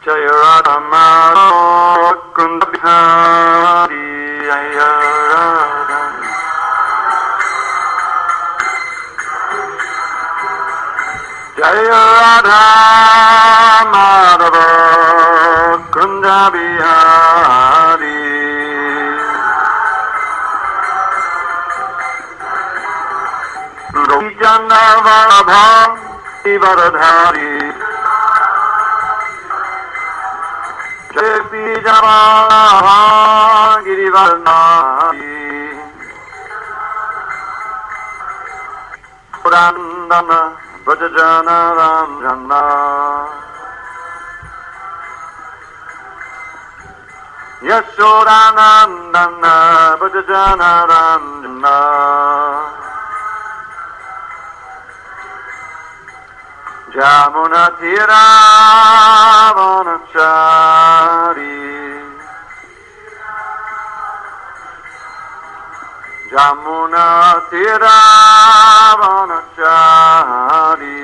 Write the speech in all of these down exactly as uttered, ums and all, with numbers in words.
Jaya Radha Madhava Kunda Bihari Jaya Radha Jaya Radha Madhava Kunda Bihari Gopi Jana Vallabha Varadhari Jepi Java Girivarnari Purandana Vrajajana Ramjana Yashodanandana Vrajajana Ramjana Jamuna Tira Vanachari Jamuna Tira Vanachari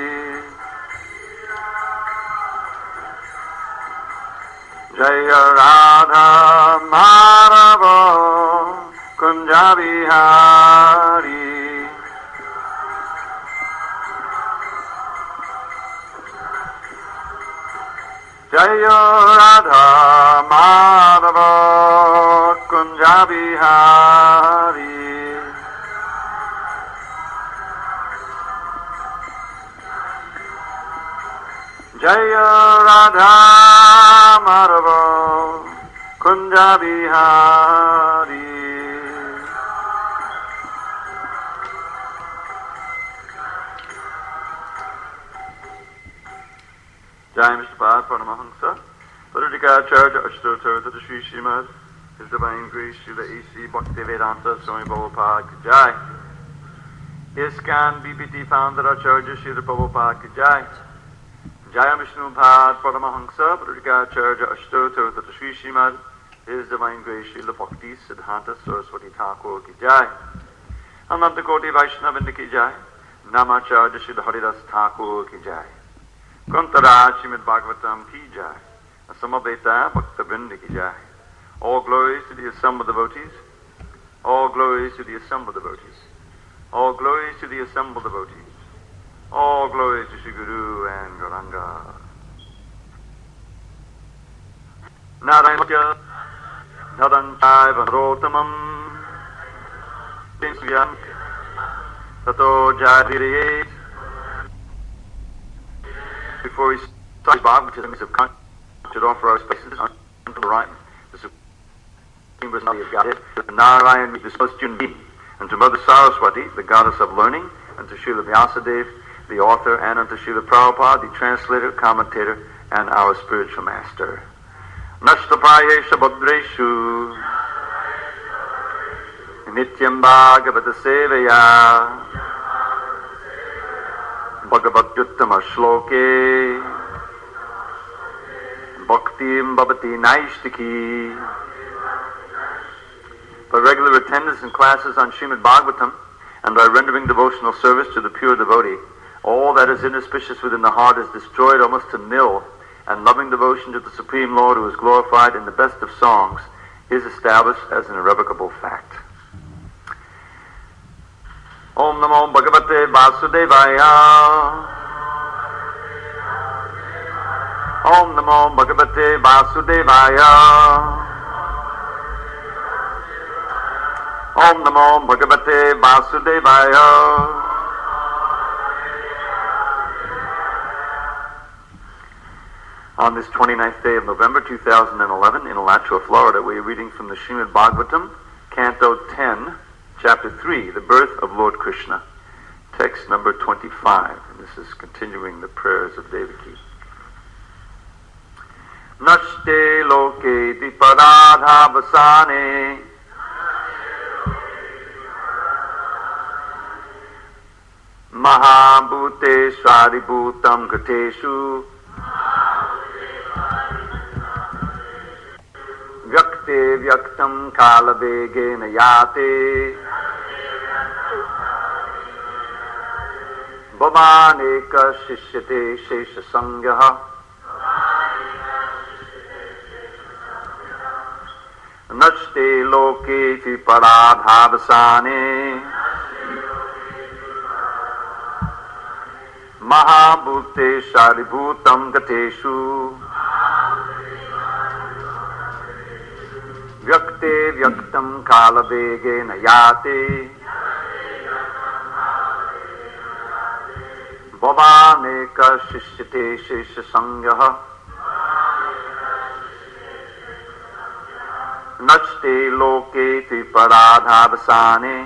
Jaya Radha Madhava Kunja Bihari Jaya Radha Madhava Kunja Bihari Jaya Radha Madhava Kunja Bihari Jai Mister Pad Paramahansa, Parudikacharya Ashtotar Tata Sri Srimad, His Divine Grace Srila A C Bhaktivedanta Swami Prabhupada Ki Jai. ISKCON B P T Founder Acharya Srila Prabhupada Ki Jai. Jai Vishnu Pad Paramahansa, Parudikacharya Ashtotar Tata Sri Srimad, His Divine Grace Srila Bhakti Siddhanta Saraswati Thakur Ki Jai. Ananta Koti Vaishnavinda Ki Jai. Namacharya Srila Haridas Thakur Ki Jai. Grantharaj Srimad Bhagavatam Ki Jai. Asamaveta Bhakta-vrinda Ki Jai. All glories to the assembled devotees. All glories to the assembled devotees. All glories to the assembled devotees. All glories to Sri Guru and Gauranga. Narayana Nadanchai Vanrotamam Tinsuyam Tato Jadiriyet. Before we start Bhagavatam, we should offer our spaces unto the right, the Supreme Personality of Godhead, to Narayan, the celestial being, and to Mother Saraswati, the goddess of learning, and to Srila Vyasadeva, the author, and unto Srila Prabhupada, the translator, commentator, and our spiritual master. Nashtapayesha Bhadreshu Nityam Bhagavata Sevaya Bhagavatyuttama Shloke Bhaktim Bhavati Naishtiki. By regular attendance in classes on Srimad Bhagavatam and by rendering devotional service to the pure devotee, all that is inauspicious within the heart is destroyed almost to nil, and loving devotion to the Supreme Lord, who is glorified in the best of songs, is established as an irrevocable fact. Om Namo Bhagavate Vasudevaya. Om Namo Bhagavate Vasudevaya. Om Namo Bhagavate Vasudevaya. On this twenty-ninth day of November two thousand eleven in Alachua, Florida, we are reading from the Srimad Bhagavatam, Canto ten, Chapter three, The Birth of Lord Krishna, text number twenty-five. And this is continuing the prayers of Devaki. Nashte loke diparadha vasane mahabhute swaribhutam gateshu Vyakte vyaktam kalavegena yate Bhavaneka shishyate shesha sangyaha Nachte loke viparadhavasane Mahabhute Sharibhutam Gateshu Vyakte Vyaktam Kalavege Nayate Bhavaneka Shishyate Shesha Sangha Nachte Loke Viparadhavasane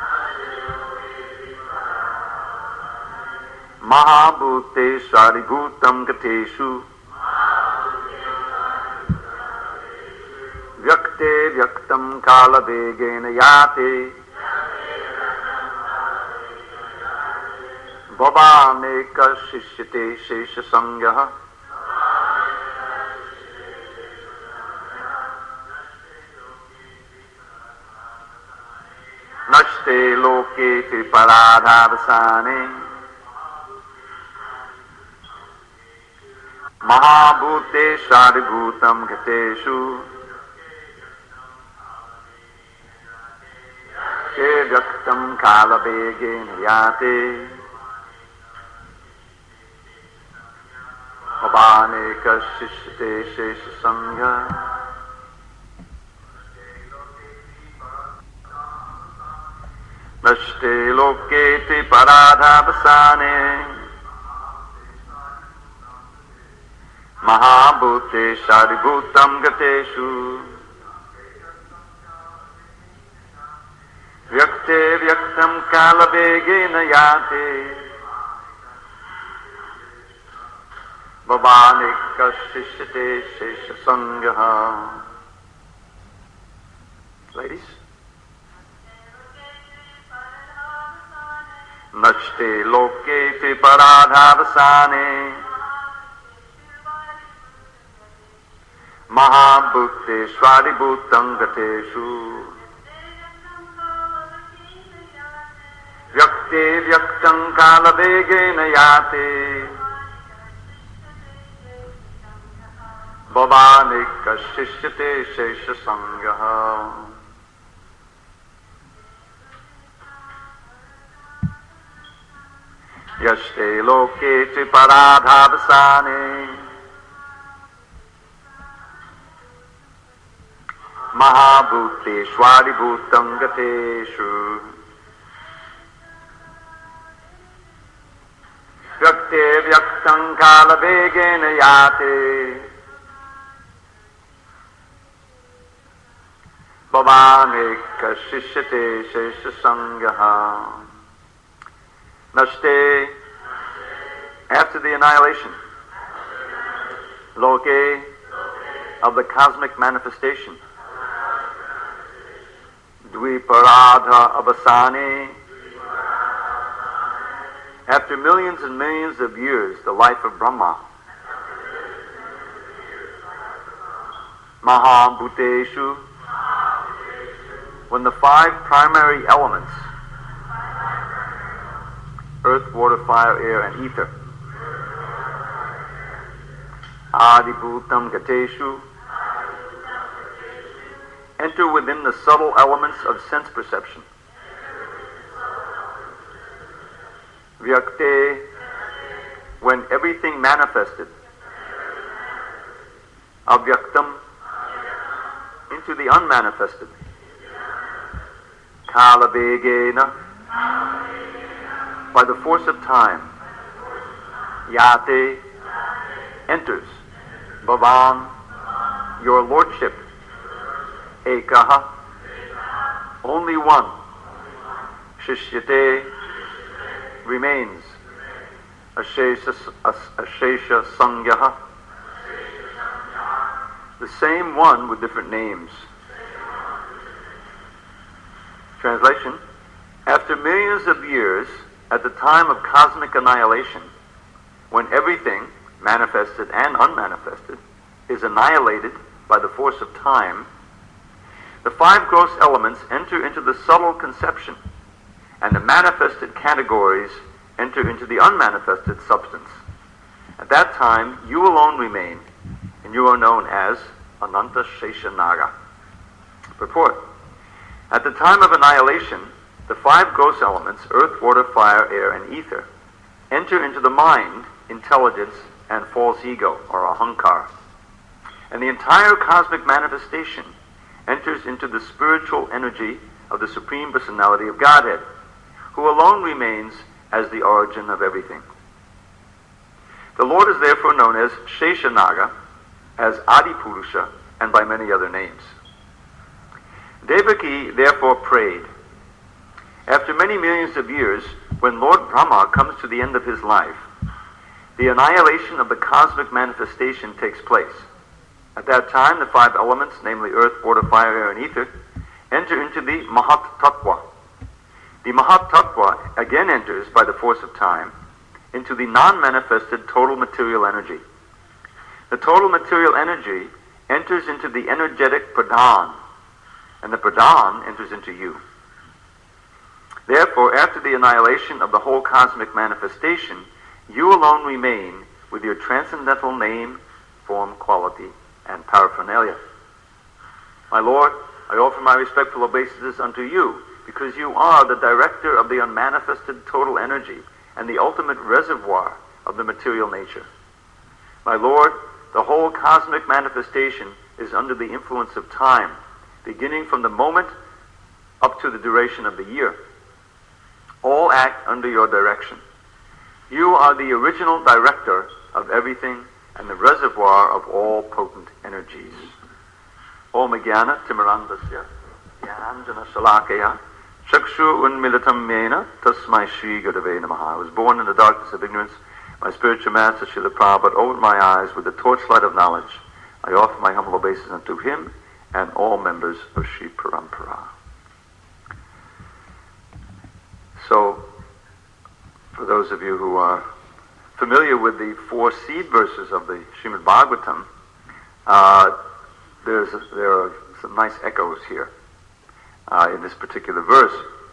Mahabhute Sharibhutam Gateshu Vyakte Vyaktam Kalavegena Yate Bhavaneka Shishyate Shesha Sangha Nachte Loke Viparadhavasane Mahabhute Sharibhutam Gateshu Ke Vyaktam Kalavegena Yate Bhavaneka Shishyate Shesha Sangha Nashte Loke Paradhavasane Mahabhute Sharibhutam Gateshu Vyakte Vyaktam Kalavegena Yate Bhavaneka Shishyate Shesha Sangha. Ladies. Nachte Loke Viparadhavasane Mahabhute Sharibhutam Gateshu Vyakte Vyaktam Kalavegena Yate Bhavaneka Shishyate Shesha Sangha. Yaste Loke Paradhavasane Mahabhute Sharibhutam Gateshu Vyakte Vyaktam Kalavegena Yate Bhavaneka Shishyate Shesha Sangha. Nashte, after the annihilation, Loke, of the cosmic manifestation, Dviparadha Avasane, after millions and millions of years, the life of Brahma, Mahabhuteshu, when the five primary elements, earth, water, fire, air, and ether, Adibhutam Gateshu, enter within the subtle elements of sense perception. Vyakte, when everything manifested, Avyaktam, into the unmanifested, Kalavegena, by the force of time, Yate, enters, Bhavan, your lordship, Ekaha, only one, Shishyate, remains, Ashesha, Ashesha Sangha, the same one with different names. Translation, after millions of years, at the time of cosmic annihilation, when everything, manifested and unmanifested, is annihilated by the force of time, the five gross elements enter into the subtle conception, and the manifested categories enter into the unmanifested substance. At that time, you alone remain, and you are known as Ananta Shesha Naga. Purport. At the time of annihilation, the five gross elements, earth, water, fire, air, and ether, enter into the mind, intelligence, and false ego, or ahankar. And the entire cosmic manifestation enters into the spiritual energy of the Supreme Personality of Godhead, who alone remains as the origin of everything. The Lord is therefore known as Sheshanaga, as Adipurusha, and by many other names. Devaki therefore prayed. After many millions of years, when Lord Brahma comes to the end of his life, the annihilation of the cosmic manifestation takes place. At that time, the five elements, namely earth, water, fire, air, and ether, enter into the Mahat Tattva. The Mahat Tattva again enters, by the force of time, into the non-manifested total material energy. The total material energy enters into the energetic Pradhan, and the Pradhan enters into you. Therefore, after the annihilation of the whole cosmic manifestation, you alone remain with your transcendental name, form, quality, and paraphernalia. My Lord, I offer my respectful obeisances unto you, because you are the director of the unmanifested total energy and the ultimate reservoir of the material nature. My Lord, the whole cosmic manifestation is under the influence of time, beginning from the moment up to the duration of the year. All act under your direction. You are the original director of everything and the reservoir of all potent energies. Om Jnana Timirandasya Jnanjana Shalakaya Chakshu Unmilitam Mena Tasmai Shri Gurave Namaha. I was born in the darkness of ignorance. My spiritual master Srila Prabhupada opened my eyes with the torchlight of knowledge. I offer my humble obeisance unto him and all members of Sri Parampara. So, for those of you who are familiar with the four seed verses of the Srimad Bhagavatam, uh, there's a, there are some nice echoes here uh, in this particular verse.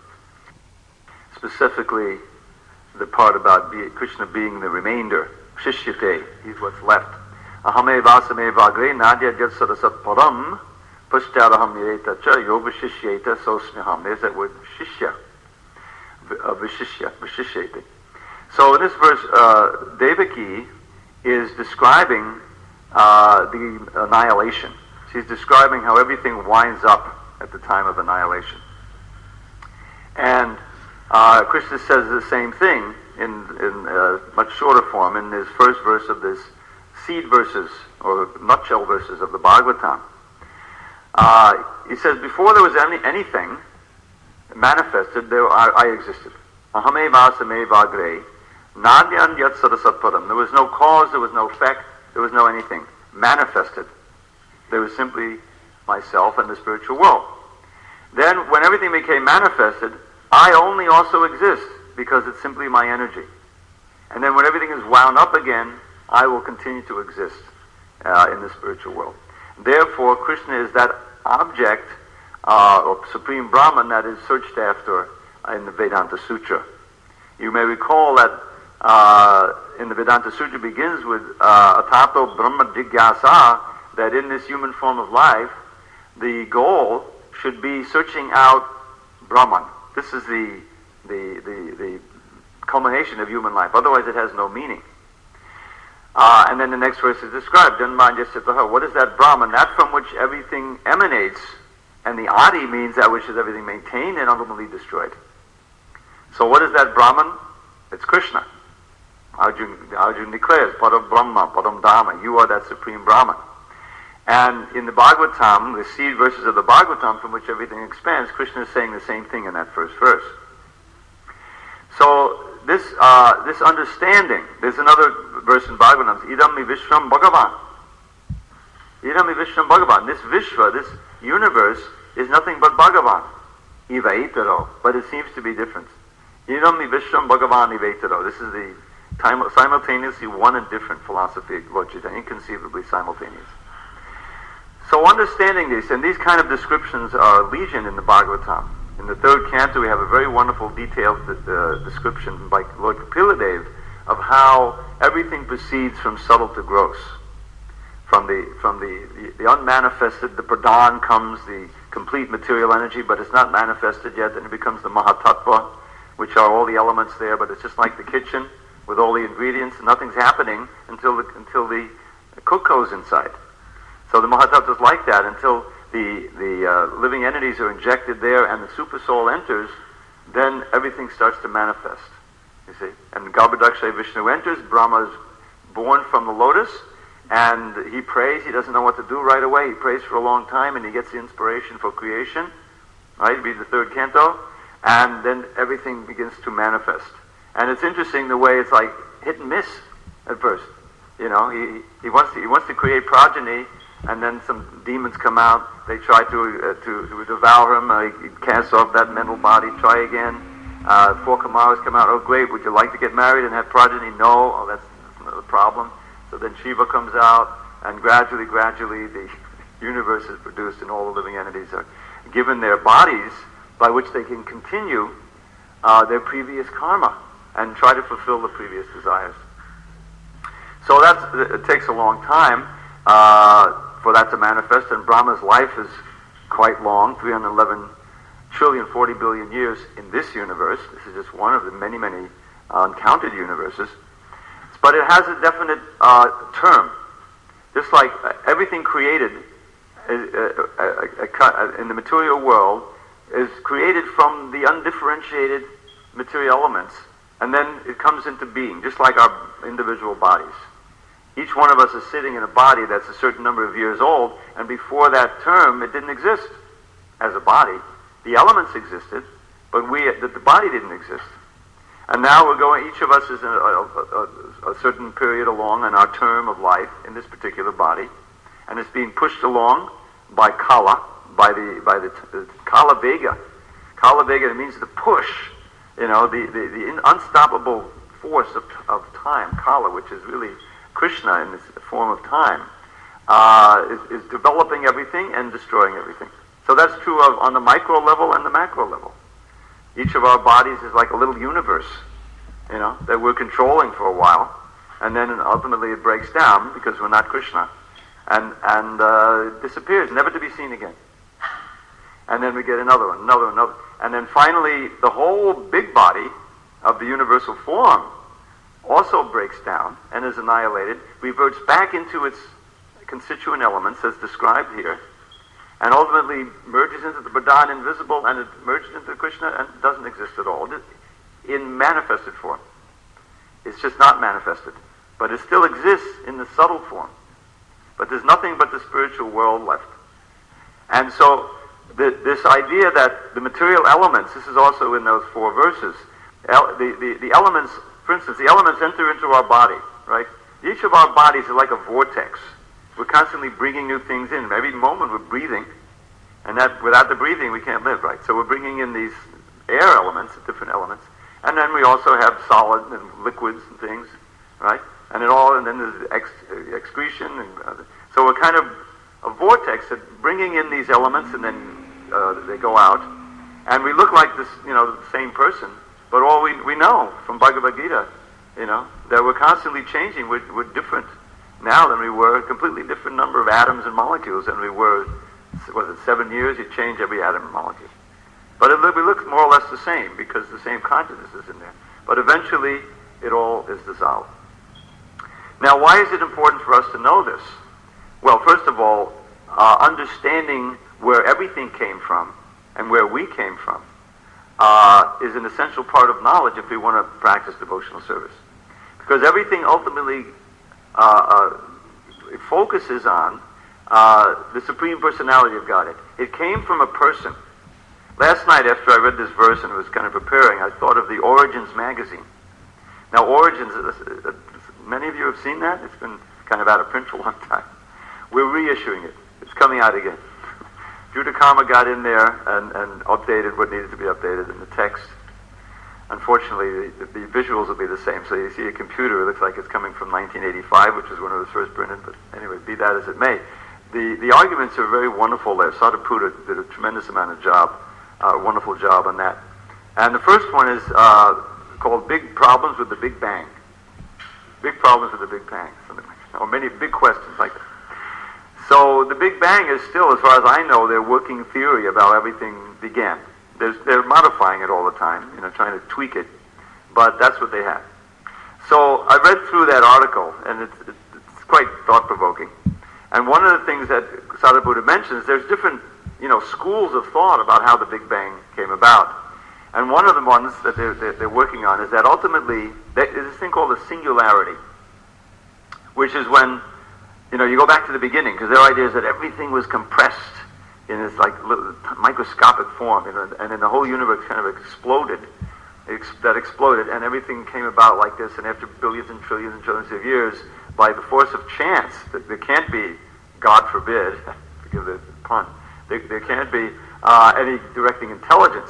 Specifically, the part about be, Krishna being the remainder, Shishyate, he's what's left. Ahame vasame vagre nadya jat sarasat param pascharaham yeta cha yovashishyeta sosmiham. There's that word shishya, uh, vishishya, vishishyate. So in this verse, uh, Devaki is describing uh, the annihilation. She's describing how everything winds up at the time of annihilation. And uh, Krishna says the same thing in, in uh, much shorter form in his first verse of this seed verses, or nutshell verses of the Bhagavatam. Uh, he says, before there was any, anything manifested, there I, I existed. Ahame vasame vagre nadyan yat sarasatparam. There was no cause, there was no effect, there was no anything manifested. There was simply myself and the spiritual world. Then, when everything became manifested, I only also exist, because it's simply my energy. And then when everything is wound up again, I will continue to exist uh, in the spiritual world. Therefore, Krishna is that object, uh, or Supreme Brahman, that is searched after in the Vedanta Sutra. You may recall that uh, in the Vedanta Sutra begins with uh, Atato Brahma Jigyasa, that in this human form of life, the goal should be searching out Brahman. This is the, the, the, the culmination of human life. Otherwise it has no meaning. Uh, and then the next verse is described. What is that Brahman? That from which everything emanates, and the Adi means that which is everything maintained and ultimately destroyed. So what is that Brahman? It's Krishna. Arjuna, Arjuna declares, Padam Brahma, Padam Dhamma, you are that Supreme Brahman. And in the Bhagavatam, the seed verses of the Bhagavatam from which everything expands, Krishna is saying the same thing in that first verse. So this uh, this understanding, there's another verse in Bhagavatam, Idam mi Vishram Bhagavan. Idam mi Vishram Bhagavan. This Vishva, this universe, is nothing but Bhagavan. Ivaitaro. But it seems to be different. Idam mi Vishram Bhagavan Ivaitaro. This is the time, simultaneously one and different philosophy of Lord Chaitanya, inconceivably simultaneous. So understanding this, and these kind of descriptions are legion in the Bhagavatam. In the third canto, we have a very wonderful, detailed uh, description by Lord Kapiladev of how everything proceeds from subtle to gross, From the from the, the, the unmanifested, the pradhan comes the complete material energy, but it's not manifested yet, and it becomes the mahatattva, which are all the elements there, but it's just like the kitchen with all the ingredients, and nothing's happening until the, until the cook goes inside. So the mahatattva is like that until the, the uh, living entities are injected there and the super soul enters, then everything starts to manifest, you see. And Garbhodakshay Vishnu enters, Brahma is born from the lotus, and he prays. He doesn't know what to do right away. He prays for a long time, and he gets the inspiration for creation. Right? Read the third canto, and then everything begins to manifest. And it's interesting the way it's like hit and miss at first. You know, he he wants to, he wants to create progeny, and then some demons come out. They try to uh, to, to devour him. Uh, he casts off that mental body. Try again. Uh, four Kamaras come out. Oh, great! Would you like to get married and have progeny? No. Oh, that's, that's another problem. So then Shiva comes out, and gradually, gradually, the universe is produced, and all the living entities are given their bodies by which they can continue uh, their previous karma and try to fulfill the previous desires. So that's, it takes a long time uh, for that to manifest, and Brahma's life is quite long, three hundred eleven trillion, forty billion years in this universe. This is just one of the many, many uh, uncounted universes. But it has a definite uh, term. Just like uh, everything created uh, uh, uh, uh, in the material world is created from the undifferentiated material elements, and then it comes into being, just like our individual bodies. Each one of us is sitting in a body that's a certain number of years old, and before that term, it didn't exist as a body. The elements existed, but we, the, the body didn't exist. And now we're going, each of us is in a, a, a, a certain period along in our term of life in this particular body, and it's being pushed along by Kala, by the by the, the Kala Vega. Kala Vega, it means the push, you know, the, the, the in, unstoppable force of, of time, Kala, which is really Krishna in this form of time, uh, is, is developing everything and destroying everything. So that's true of on the micro level and the macro level. Each of our bodies is like a little universe, you know, that we're controlling for a while, and then ultimately it breaks down because we're not Krishna, and and uh, disappears, never to be seen again. And then we get another one, another one, another, and then finally the whole big body of the universal form also breaks down and is annihilated, reverts back into its constituent elements as described here, and ultimately merges into the pradhan invisible, and it merges into Krishna and doesn't exist at all in manifested form. It's just not manifested, but it still exists in the subtle form. But there's nothing but the spiritual world left. And so the, this idea that the material elements, this is also in those four verses, el, the, the, the elements, for instance, the elements enter into our body, right? Each of our bodies is like a vortex. We're constantly bringing new things in. Every moment we're breathing, and that without the breathing we can't live, right? So we're bringing in these air elements, different elements, and then we also have solid and liquids and things, right? And it all, and then there's ex, excretion, and uh, so we're kind of a vortex that bringing in these elements, and then uh, they go out, and we look like this, you know, the same person. But all we we know from Bhagavad Gita, you know, that we're constantly changing. We're, we're different now than we were, a completely different number of atoms and molecules than we were, was it seven years? You change every atom and molecule. But it, we look more or less the same because the same consciousness is in there. But eventually, it all is dissolved. Now, why is it important for us to know this? Well, first of all, uh, understanding where everything came from and where we came from uh, is an essential part of knowledge if we want to practice devotional service. Because everything ultimately Uh, uh, it focuses on uh, the Supreme Personality of Godhead. It came from a person. Last night, after I read this verse and was kind of preparing, I thought of the Origins magazine. Now, Origins, uh, uh, many of you have seen that? It's been kind of out of print for a long time. We're reissuing it. It's coming out again. Judah Karma got in there and, and updated what needed to be updated in the text. Unfortunately, the, the visuals will be the same. So you see a computer, it looks like it's coming from nineteen eighty-five, which was when it was first printed. But anyway, be that as it may. The the arguments are very wonderful there. Sadhaputta did a tremendous amount of job, uh, wonderful job on that. And the first one is uh, called Big Problems with the Big Bang. Big Problems with the Big Bang. Something like that. Or many big questions like that. So the Big Bang is still, as far as I know, their working theory about how everything began. There's, they're modifying it all the time, you know, trying to tweak it, but that's what they have. So I read through that article, and it's, it's quite thought-provoking. And one of the things that Sariputta mentions, there's different, you know, schools of thought about how the Big Bang came about. And one of the ones that they're, they're, they're working on is that ultimately, there's this thing called a singularity, which is when, you know, you go back to the beginning, because their idea is that everything was compressed in this like little microscopic form, you know, and then the whole universe kind of exploded, ex- that exploded, and everything came about like this, and after billions and trillions and trillions of years, by the force of chance, that there can't be, God forbid, forgive the pun, there, there can't be uh, any directing intelligence,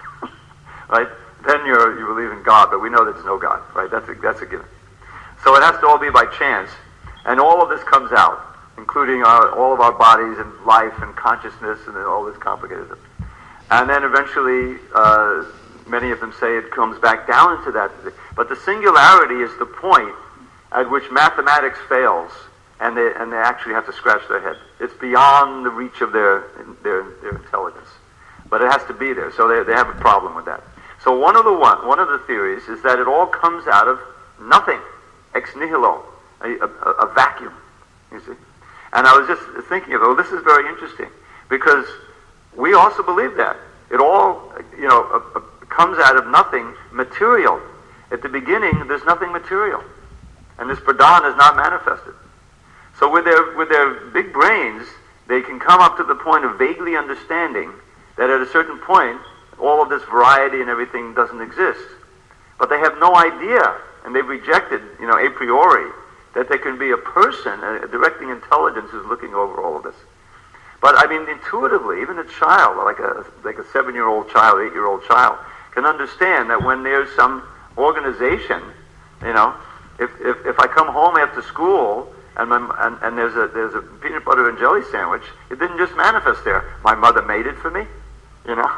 right? Then you're, you believe in God, but we know there's no God, right? That's a, that's a given. So it has to all be by chance, and all of this comes out, including our, all of our bodies and life and consciousness and all this complicated stuff. And then eventually, uh, many of them say it comes back down into that. But the singularity is the point at which mathematics fails, and they and they actually have to scratch their head. It's beyond the reach of their their, their intelligence, but it has to be there. So they they have a problem with that. So one of the one one of the theories is that it all comes out of nothing, ex nihilo, a, a, a vacuum. You see. And I was just thinking of, oh, this is very interesting, because we also believe that. It all, you know, uh, uh, comes out of nothing material. At the beginning, there's nothing material. And this pradhan is not manifested. So with their, with their big brains, they can come up to the point of vaguely understanding that at a certain point, all of this variety and everything doesn't exist. But they have no idea, and they've rejected, you know, a priori, that there can be a person, a directing intelligence, who's looking over all of this. But I mean, intuitively, even a child, like a like a seven-year-old child, eight-year-old child, can understand that when there's some organization, you know, if if, if I come home after school and, my, and and there's a there's a peanut butter and jelly sandwich, it didn't just manifest there. My mother made it for me, you know.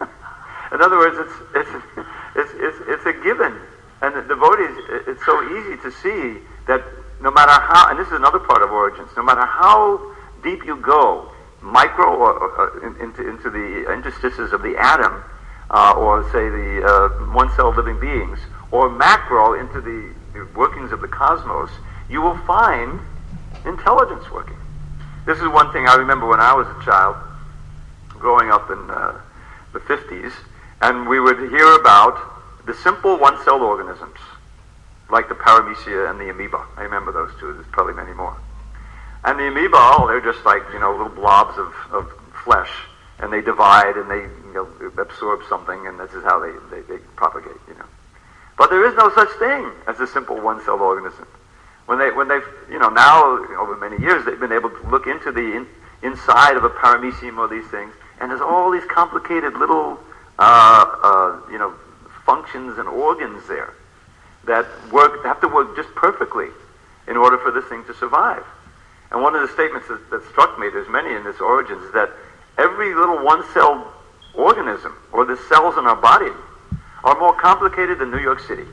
In other words, it's it's it's it's, it's a given, and the devotees, it's so easy to see that. No matter how, and this is another part of origins, no matter how deep you go, micro or, or in, into, into the interstices of the atom, uh, or say the uh, one-cell living beings, or macro into the, the workings of the cosmos, you will find intelligence working. This is one thing I remember when I was a child, growing up in uh, the fifties, and we would hear about the simple one-celled organisms, like the paramecia and the amoeba. I remember those two. There's probably many more. And the amoeba, oh, they're just like, you know, little blobs of, of flesh, and they divide and they, you know, absorb something, and this is how they, they, they propagate, you know. But there is no such thing as a simple one-celled organism. When they, when they've, you know, now over many years they've been able to look into the in, inside of a paramecium or these things, and there's all these complicated little, uh, uh, you know, functions and organs there that work, have to work just perfectly in order for this thing to survive. And one of the statements that, that struck me, there's many in this Origins, is that every little one-celled organism, or the cells in our body, are more complicated than New York City.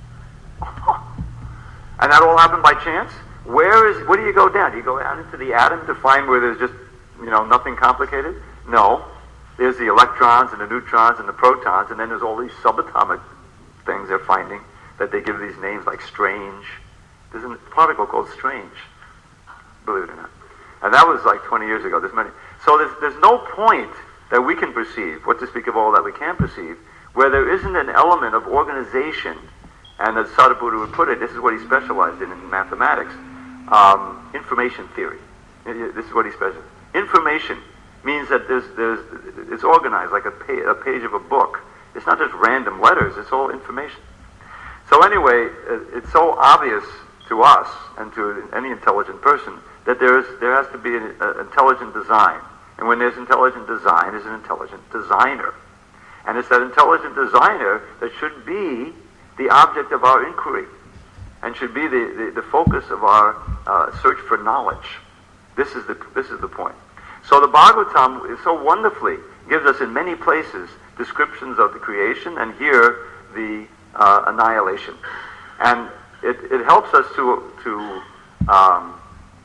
And that all happened by chance? Where is, where do you go down? Do you go down into the atom to find where there's just, you know, nothing complicated? No. There's the electrons and the neutrons and the protons, and then there's all these subatomic things they're finding that they give these names like strange. There's a particle called strange, believe it or not. And that was like twenty years ago. There's many. So there's, there's no point that we can perceive, what to speak of all that we can perceive, where there isn't an element of organization. And as Sariputta would put it, this is what he specialized in in mathematics, um, information theory. This is what he specialized in. Information means that there's, there's, it's organized like a, pa- a page of a book. It's not just random letters, it's all information. So anyway, it's so obvious to us and to any intelligent person that there is there has to be an intelligent design. And when there's intelligent design, there's an intelligent designer. And it's that intelligent designer that should be the object of our inquiry and should be the, the, the focus of our uh, search for knowledge. This is the this is the point. So the Bhagavatam is so wonderfully gives us in many places descriptions of the creation, and here the uh, annihilation. And it, it helps us to to um,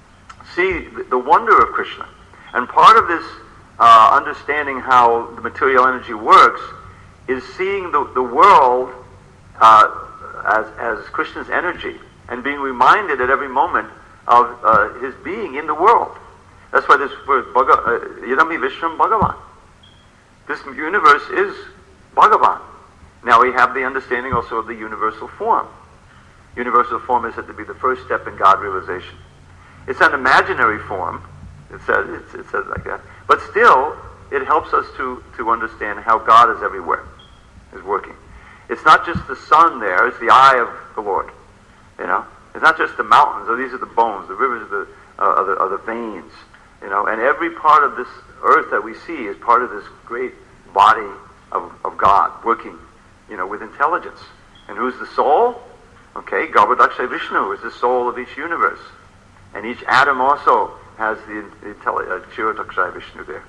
see the wonder of Krishna. And part of this uh, understanding how the material energy works is seeing the, the world uh, as, as Krishna's energy and being reminded at every moment of uh, his being in the world. That's why this word, Yadami Vishram Bhagavan. This universe is Bhagavan. Now we have the understanding also of the universal form. Universal form is said to be the first step in God realization. It's an imaginary form. It says, it's, it says like that. But still, it helps us to, to understand how God is everywhere, is working. It's not just the sun there, it's the eye of the Lord. You know? It's not just the mountains, oh, these are the bones, the rivers are the, uh, are the, are the veins. You know? And every part of this earth that we see is part of this great body of, of God working, you know, with intelligence. And who's the soul? Okay, Garbhodakshay Vishnu is the soul of each universe. And each atom also has the, the uh, Chirodakshay Vishnu there.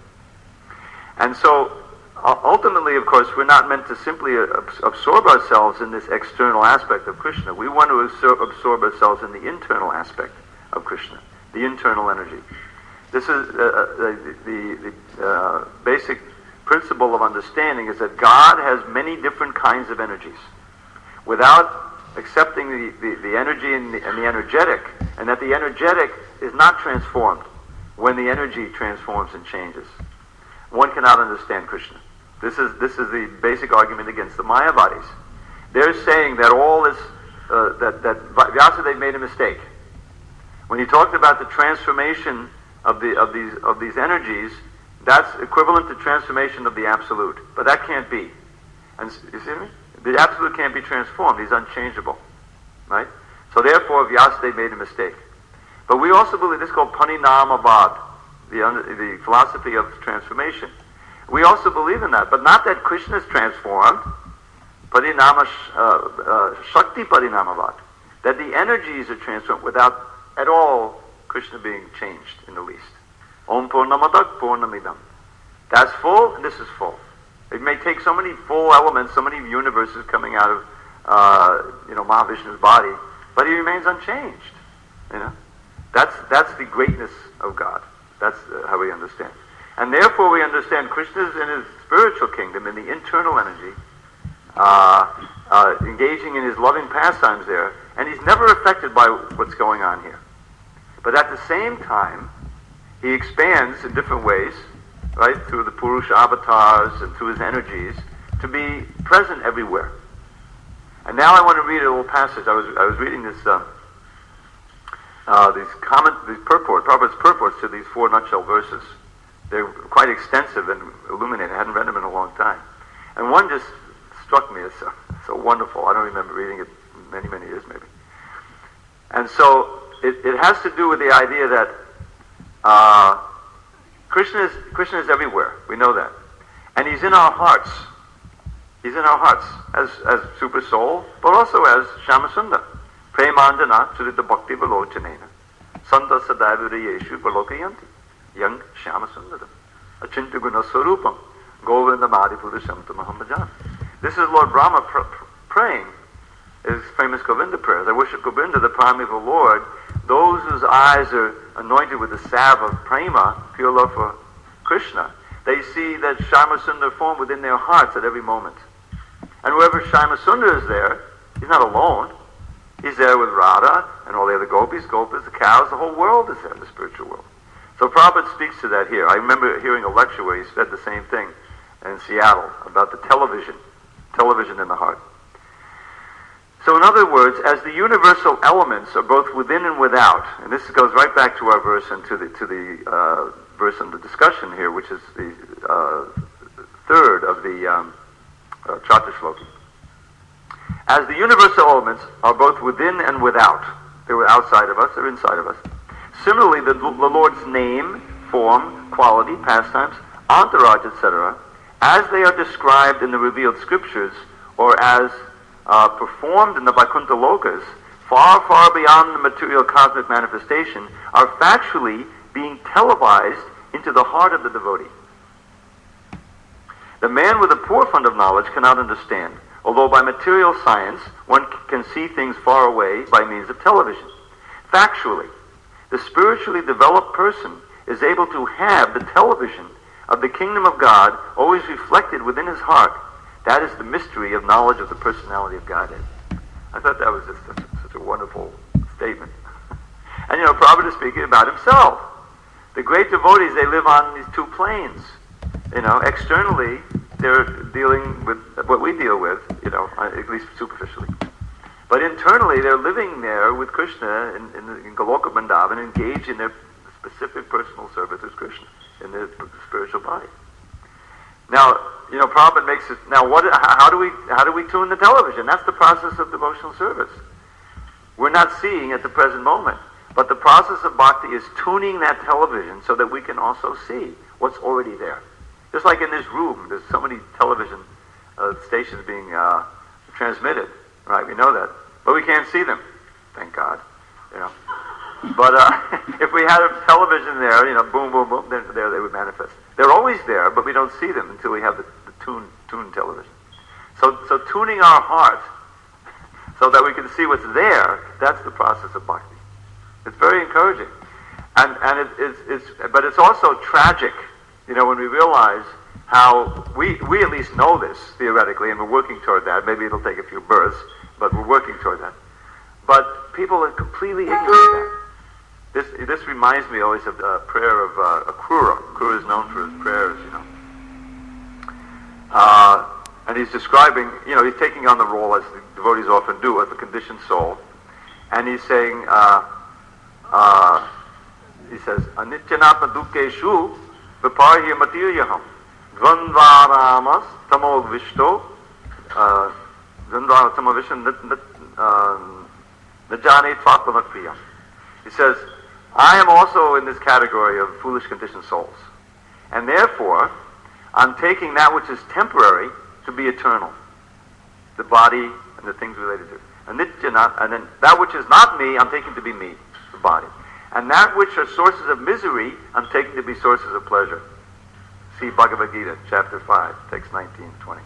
And so, uh, ultimately, of course, we're not meant to simply uh, absorb ourselves in this external aspect of Krishna. We want to absorb, absorb ourselves in the internal aspect of Krishna, the internal energy. This is uh, the, the, the uh, basic principle of understanding is that God has many different kinds of energies. Without accepting the, the, the energy and the, and the energetic, and that the energetic is not transformed when the energy transforms and changes, one cannot understand Krishna. This is this is the basic argument against the Mayavadis. They're saying that all this, uh, that, that Vyasadeva made a mistake. When he talked about the transformation of the of these of these energies, that's equivalent to transformation of the absolute. But that can't be. And you see me? The absolute can't be transformed. He's unchangeable. Right? So therefore, Vyasadeva made a mistake. But we also believe this is called Parinamavad, the, the philosophy of transformation. We also believe in that, but not that Krishna is transformed. Parinama, uh, uh, Shakti Parinamavad. That the energies are transformed without at all Krishna being changed in the least. Om Purnamadak Purnamidam. That's full, and this is full. It may take so many full elements, so many universes coming out of, uh, you know, Mahavishnu's body, but he remains unchanged. You know, that's that's the greatness of God. That's uh, how we understand. And therefore, we understand Krishna's in his spiritual kingdom, in the internal energy, uh, uh, engaging in his loving pastimes there, and he's never affected by what's going on here. But at the same time, he expands in different ways, right, through the Purusha avatars and through his energies, to be present everywhere. And now I want to read a little passage. I was I was reading this uh, uh, these comment these purports, Prabhupada's purports to these four nutshell verses. They're quite extensive and illuminating. I hadn't read them in a long time, and one just struck me as so, so wonderful. I don't remember reading it many many years maybe. And so it, it has to do with the idea that uh, Krishna is Krishna is everywhere. We know that, and he's in our hearts. He's in our hearts as as Super Soul, but also as Shyamasundar. Premandana Surita Bhakti Valochanena Santa Sadavirayeshu Valokayanti Young Shyamasundara Achinta Guna Swarupam Govinda Madhipurusam Mahambajan. This is Lord Brahma pr- pr- praying his famous Govinda prayers. I worship Govinda, the primeval Lord. Those whose eyes are anointed with the salve of prema, pure love for Krishna, they see that Shyamasundar form within their hearts at every moment. And wherever Shyamasundar is there, he's not alone. He's there with Radha and all the other gopis, gopas, the cows, the whole world is there in the spiritual world. So Prabhupada speaks to that here. I remember hearing a lecture where he said the same thing in Seattle about the television, television in the heart. So in other words, as the universal elements are both within and without, and this goes right back to our verse and to the, to the uh, verse in the discussion here, which is the uh, third of the um, uh, Chaturshloki. As the universal elements are both within and without, they were outside of us, they're inside of us. Similarly, the, the Lord's name, form, quality, pastimes, entourage, et cetera, as they are described in the revealed scriptures, or as uh, performed in the Vaikuntha Lokas, far, far beyond the material cosmic manifestation, are factually being televised into the heart of the devotee. The man with a poor fund of knowledge cannot understand, although by material science one can see things far away by means of television. Factually, the spiritually developed person is able to have the television of the kingdom of God always reflected within his heart. That is the mystery of knowledge of the personality of Godhead. I thought that was just such a, such a wonderful statement. And you know, Prabhupada is speaking about himself. The great devotees, they live on these two planes. You know, externally, they're dealing with what we deal with, you know, at least superficially. But internally, they're living there with Krishna in, in, in Goloka Vrindavan, engaged in their specific personal service with Krishna in their spiritual body. Now, you know, Prabhupada makes it. Now, what? How do we? How do we tune the television? That's the process of devotional service. We're not seeing at the present moment, but the process of bhakti is tuning that television so that we can also see what's already there. Just like in this room, there's so many television uh, stations being uh, transmitted, right? We know that, but we can't see them. Thank God, you know. But uh, if we had a television there, you know, boom, boom, boom, then there they would manifest. They're always there, but we don't see them until we have the, the tune, tuned television. So, so tuning our heart so that we can see what's there, that's the process of bhakti. It's very encouraging. And, and it, it's, it's, but it's also tragic, you know, when we realize how, we, we at least know this theoretically, and we're working toward that. Maybe it'll take a few births, but we're working toward that. But people are completely ignorant of that. This this reminds me always of the prayer of uh, Akrura. Akrura is known for his prayers, you know. Uh, and he's describing, you know, he's taking on the role, as the devotees often do, of the conditioned soul. And he's saying, uh, uh, he says, Anityanatma dukkeshu viparhya materiyaham dvandvaramas tamo vishto dvandvaramas tamo vishto najane tvattvanakriyam. He says, I am also in this category of foolish conditioned souls. And therefore, I'm taking that which is temporary to be eternal. The body and the things related to it. And, and then that which is not me, I'm taking to be me, the body. And that which are sources of misery, I'm taking to be sources of pleasure. See Bhagavad Gita, chapter five, text nineteen, twenty.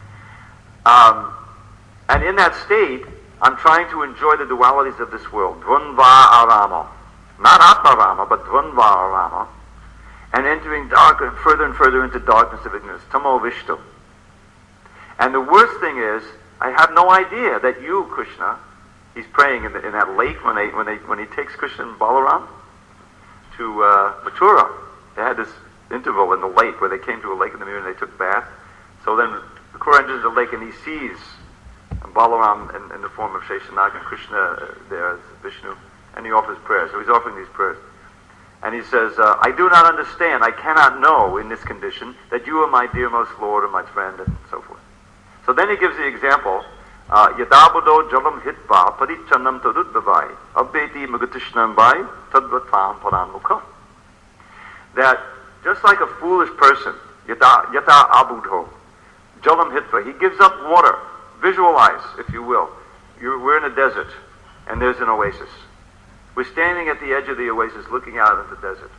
Um, and in that state, I'm trying to enjoy the dualities of this world. Dvandva arama. Not Atma Rama, but Dvandva arama. And entering darker and further and further into darkness of ignorance. Tamo Vishto. And the worst thing is, I have no idea that you, Krishna, he's praying in, the, in that lake when they when they when he takes Krishna and Balaram to uh, Mathura. They had this interval in the lake where they came to a lake in the mirror and they took a bath. So then the Kura enters the lake and he sees Balaram in, in the form of Sheshanag and Krishna uh, there as Vishnu, and he offers prayers. So he's offering these prayers. And he says, uh, I do not understand, I cannot know in this condition that you are my dearmost Lord and my friend, and so forth. So then he gives the example, Yadabudo jalam hitva parichanam tadudbhavai abbeti magatishnam vai tadvatam paranmukha. That just like a foolish person, yata, yata abudho, jalam hitva, he gives up water. Visualize, if you will. You're, we're in a desert, and there's an oasis. We're standing at the edge of the oasis looking out at the desert.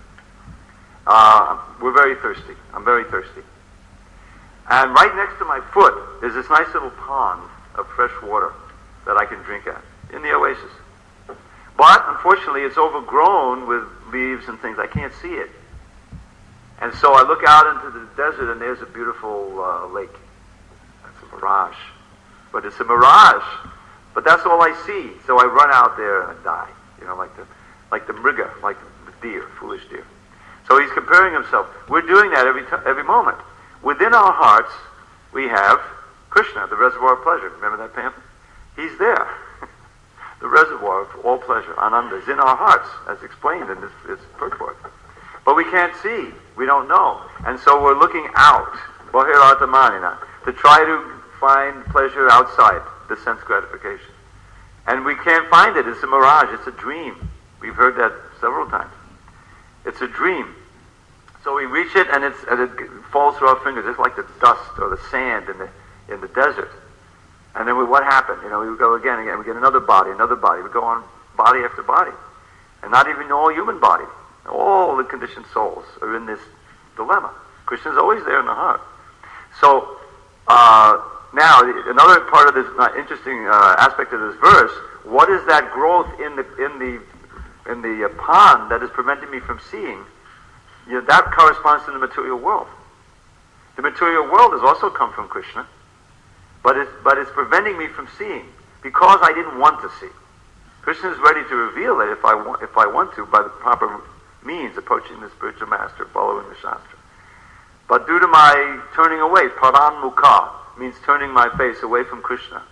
Uh, we're very thirsty. I'm very thirsty. And right next to my foot is this nice little pond of fresh water that I can drink at in the oasis. But, unfortunately, it's overgrown with leaves and things. I can't see it. And so I look out into the desert, and there's a beautiful uh, lake. That's a mirage. But it's a mirage. But that's all I see. So I run out there and I die. You know, like the like the mriga, like the deer, foolish deer. So he's comparing himself. We're doing that every t- every moment. Within our hearts, we have Krishna, the reservoir of pleasure. Remember that pamphlet? He's there. The reservoir of all pleasure, Ananda, is in our hearts, as explained in this, this purport. But we can't see. We don't know. And so we're looking out, Bahiratamanina, to try to find pleasure outside the sense gratification. And we can't find it. It's a mirage. It's a dream. We've heard that several times. It's a dream. So we reach it, and, it's, and it falls through our fingers. It's like the dust or the sand in the in the desert. And then we, what happened? You know, we go again and again. We get another body, another body. We go on body after body. And not even all human body. All the conditioned souls are in this dilemma. Krishna's always there in the heart. So, uh, now, another part of this uh, interesting uh, aspect of this verse, what is that growth in the in the in the uh, pond that is preventing me from seeing, you know, that corresponds to the material world. The material world has also come from Krishna, but it's, but it's preventing me from seeing because I didn't want to see. Krishna is ready to reveal it if I want, if I want to, by the proper means, approaching the spiritual master, following the Shastra. But due to my turning away, paran mukha means turning my face away from Krishna.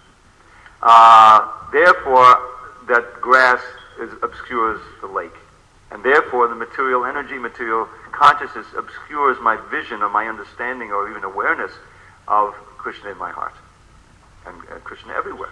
Uh, therefore, that grass is, obscures the lake. And therefore, the material energy, material consciousness obscures my vision or my understanding or even awareness of Krishna in my heart. And, and Krishna everywhere.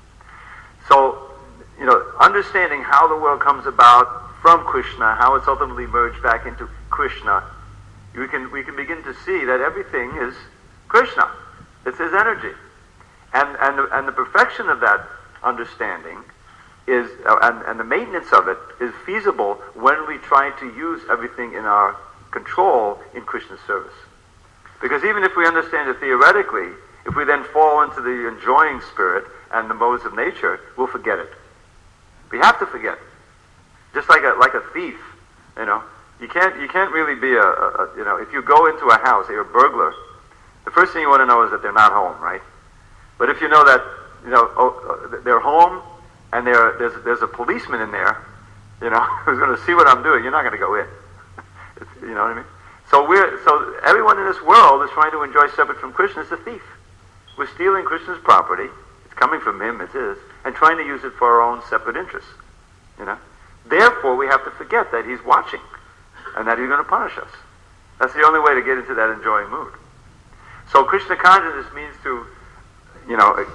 So, you know, understanding how the world comes about from Krishna, how it's ultimately merged back into Krishna, we can we can begin to see that everything is Krishna. It's his energy. And and the, and the perfection of that understanding is, uh, and, and the maintenance of it is feasible when we try to use everything in our control in Krishna's service. Because even if we understand it theoretically, if we then fall into the enjoying spirit and the modes of nature, we'll forget it. We have to forget. Just like a like a thief, you know. You can't you can't really be a, a, a you know, if you go into a house, you're a burglar, the first thing you want to know is that they're not home, right? But if you know that, you know, oh, they're home and there there's there's a policeman in there, you know, who's going to see what I'm doing, you're not going to go in. It's, you know what I mean? So we're so everyone in this world is trying to enjoy separate from Krishna is a thief. We're stealing Krishna's property. It's coming from him, it's his, and trying to use it for our own separate interests. You know? Therefore, we have to forget that he's watching and that he's going to punish us. That's the only way to get into that enjoying mood. So Krishna consciousness means to, you know,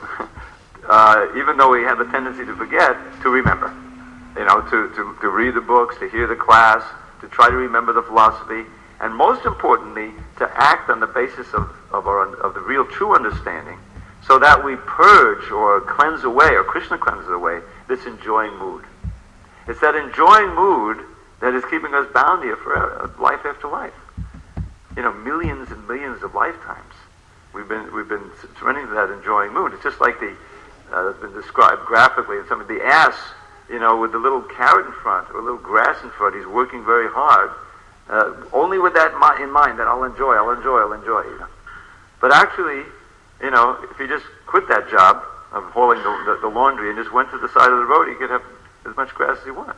uh, even though we have a tendency to forget, to remember. You know, to, to, to read the books, to hear the class, to try to remember the philosophy, and most importantly, to act on the basis of, of, our, of the real true understanding, so that we purge or cleanse away, or Krishna cleanses away, this enjoying mood. It's that enjoying mood that is keeping us bound here for life after life. You know, millions and millions of lifetimes. We've been we've been surrendering to that enjoying mood. It's just like the uh, it's been described graphically in some of the ass, you know, with the little carrot in front or a little grass in front. He's working very hard, uh, only with that in mind that I'll enjoy, I'll enjoy, I'll enjoy. You know, but actually, you know, if he just quit that job of hauling the, the, the laundry and just went to the side of the road, he could have as much grass as he wanted.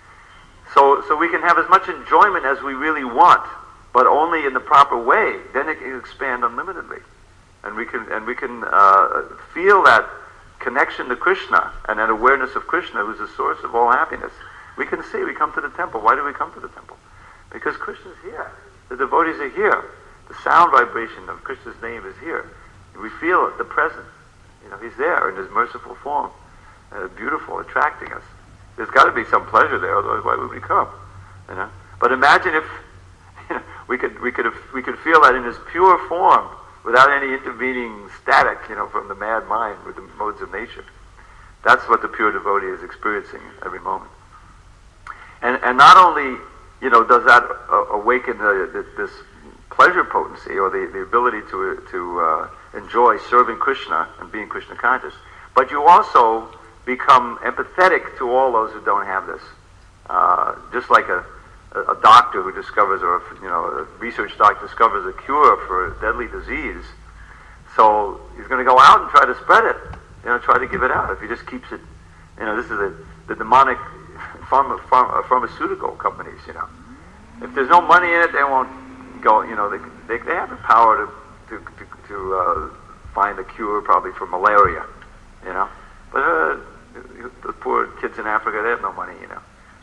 So, so we can have as much enjoyment as we really want, but only in the proper way. Then it can expand unlimitedly, and we can and we can uh, feel that connection to Krishna and that awareness of Krishna, who's the source of all happiness. We can see. We come to the temple. Why do we come to the temple? Because Krishna's here. The devotees are here. The sound vibration of Krishna's name is here. We feel it, the presence. You know, he's there in his merciful form, uh, beautiful, attracting us. There's got to be some pleasure there, otherwise why would we come? You know. But imagine if you know, we could we could have, we could feel that in his pure form, without any intervening static, you know, from the mad mind with the modes of nature. That's what the pure devotee is experiencing every moment. And and not only, you know, does that uh, awaken the, the, this pleasure potency or the, the ability to to uh, enjoy serving Krishna and being Krishna conscious, but you also become empathetic to all those who don't have this. Uh, just like a, a doctor who discovers, or you know, a research doctor discovers a cure for a deadly disease, so he's going to go out and try to spread it, you know, try to give it out. If he just keeps it, you know, this is a, the demonic pharma, pharma, pharmaceutical companies, you know. If there's no money in it, they won't go, you know, they they, they have the power to to to, to uh, find a cure probably for malaria, you know. But uh, the poor kids in Africa, they have no money, you know.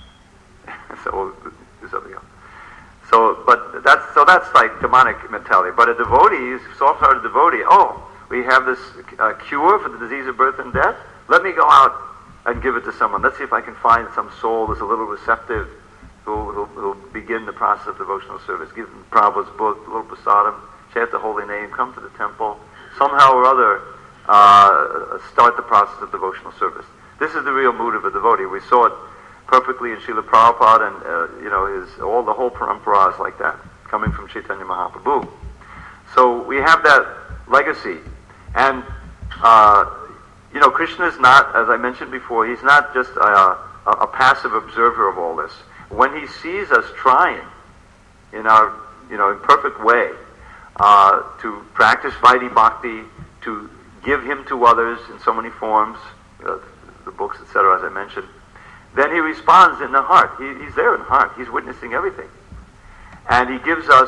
So we'll do something else. So, but that's so that's like demonic mentality. But a devotee, soft-hearted devotee, oh, we have this uh, cure for the disease of birth and death. Let me go out and give it to someone. Let's see if I can find some soul that's a little receptive, who will begin the process of devotional service. Give them Prabhupada's book, a little prasadam, chant the holy name, come to the temple, somehow or other uh, start the process of devotional service. This is the real mood of a devotee. We saw it perfectly in Srila Prabhupada, and uh, you know, his all the whole paramparas like that, coming from Chaitanya Mahaprabhu. So we have that legacy, and uh, you know, Krishna is not, as I mentioned before, he's not just a, a, a passive observer of all this. When he sees us trying in our, you know, imperfect way uh, to practice Vaidhi Bhakti, to give him to others in so many forms, uh, the books, et cetera, as I mentioned, then he responds in the heart. He, he's there in the heart. He's witnessing everything. And he gives us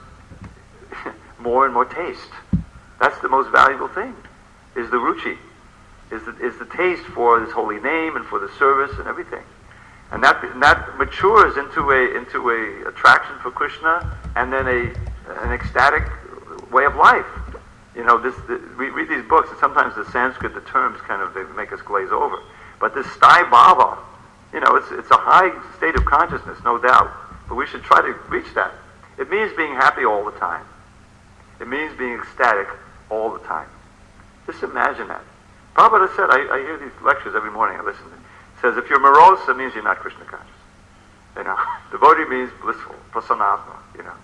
more and more taste. That's the most valuable thing, is the ruchi, is the, is the taste for his holy name and for the service and everything. And that and that matures into a into a attraction for Krishna, and then a an ecstatic way of life. You know, this the, we read these books, and sometimes the Sanskrit, the terms kind of, they make us glaze over. But this sthai bhava, you know, it's it's a high state of consciousness, no doubt. But we should try to reach that. It means being happy all the time. It means being ecstatic all the time. Just imagine that. Prabhupada said, I, I hear these lectures every morning, I listen to them. It says, if you're morose, it means you're not Krishna conscious. You know, devotee means blissful, prasanatma, you know.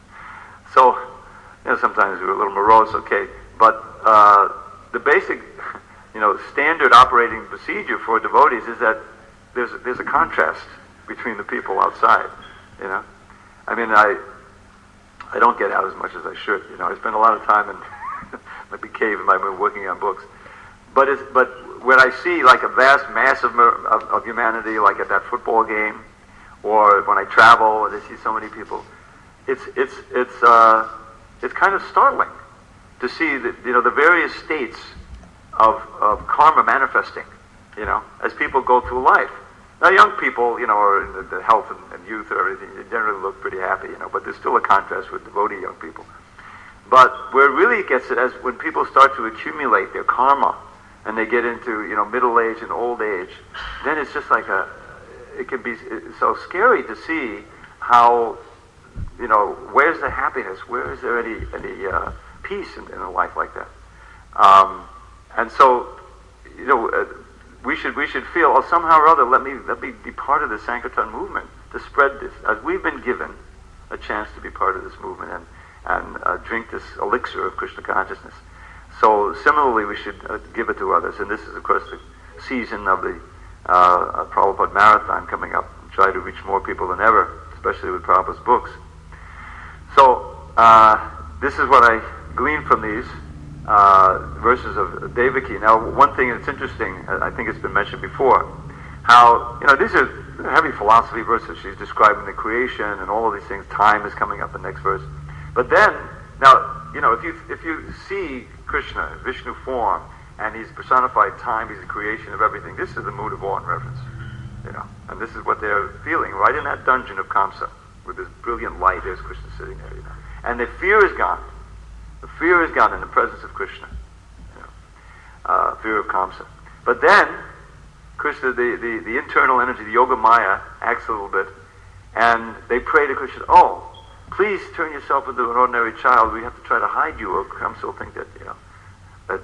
So, you know, sometimes we're a little morose, okay, but uh, the basic, you know, standard operating procedure for devotees is that there's a, there's a contrast between the people outside, you know. I mean, I I don't get out as much as I should, you know. I spend a lot of time in like a cave in my room working on books. But it's, but when I see like a vast mass of, of, of humanity, like at that football game, or when I travel and I see so many people, it's it's it's uh, it's kind of startling to see that, you know, the various states of of karma manifesting, you know, as people go through life. Now, young people, you know, are in the, the health and, and youth and everything, they generally look pretty happy, you know, but there's still a contrast with devotee young people. But where it really gets it, as when people start to accumulate their karma, and they get into, you know, middle age and old age, then it's just like a, it can be so scary to see how, you know, where's the happiness? Where is there any any uh, peace in, in a life like that? Um, and so, you know, uh, we should we should feel, oh, somehow or other, let me let me be part of the Sankirtan movement to spread this, as we've been given a chance to be part of this movement and and uh, drink this elixir of Krishna consciousness. So similarly, we should uh, give it to others. And this is, of course, the season of the uh, uh, Prabhupada Marathon coming up. Try to reach more people than ever, especially with Prabhupada's books. So uh, this is what I gleaned from these uh, verses of Devaki. Now, one thing that's interesting, I think it's been mentioned before, how, you know, these are heavy philosophy verses. She's describing the creation and all of these things. Time is coming up in the next verse. But then, now, you know, if you if you see Krishna, Vishnu form, and he's personified time, he's the creation of everything, this is the mood of awe and reverence, you know. And this is what they're feeling right in that dungeon of Kamsa, with this brilliant light. There's Krishna sitting there, you know. And the fear is gone. The fear is gone in the presence of Krishna, you know. Uh, fear of Kamsa. But then, Krishna, the, the, the internal energy, the Yoga Maya, acts a little bit, and they pray to Krishna, oh, please turn yourself into an ordinary child. We have to try to hide you, or Kamsa will think that, you know, that,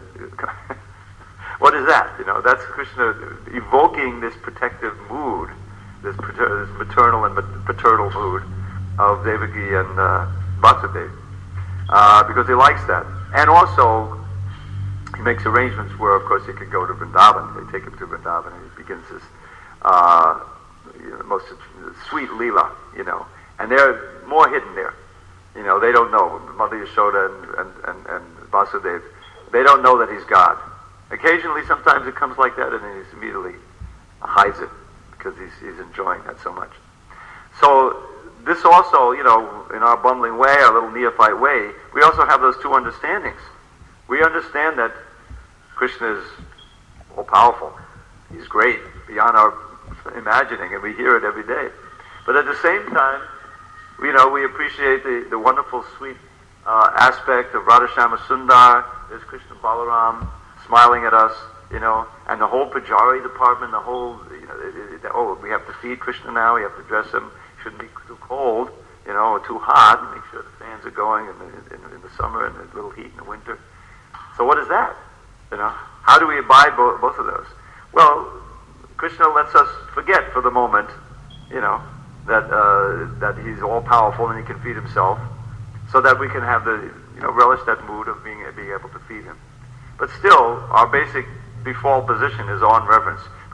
what is that? You know, that's Krishna evoking this protective mood, this, pater- this maternal and paternal mood of Devaki and uh, Vasudeva, uh, because he likes that. And also, he makes arrangements where, of course, he can go to Vrindavan. They take him to Vrindavan, and he begins his uh, you know, most sweet Leela, you know. And they're more hidden there. You know, they don't know. Mother Yashoda and, and, and, and Vasudeva, they don't know that he's God. Occasionally, sometimes it comes like that, and then he immediately hides it because he's, he's enjoying that so much. So this also, you know, in our bundling way, our little neophyte way, we also have those two understandings. We understand that Krishna is all-powerful. He's great, beyond our imagining, and we hear it every day. But at the same time, you know, we appreciate the, the wonderful, sweet uh, aspect of Radhashama Sundar. There's Krishna Balaram smiling at us, you know, and the whole Pujari department, the whole, you know, it, it, oh, we have to feed Krishna now, we have to dress him, shouldn't be too cold, you know, or too hot, make sure the fans are going in the, in, in the summer and a little heat in the winter. So what is that? You know, how do we abide bo- both of those? Well, Krishna lets us forget for the moment, you know, that uh, that he's all powerful and he can feed himself, so that we can have the, you know, relish that mood of being being able to feed him. But still, our basic default position is awe and reverence,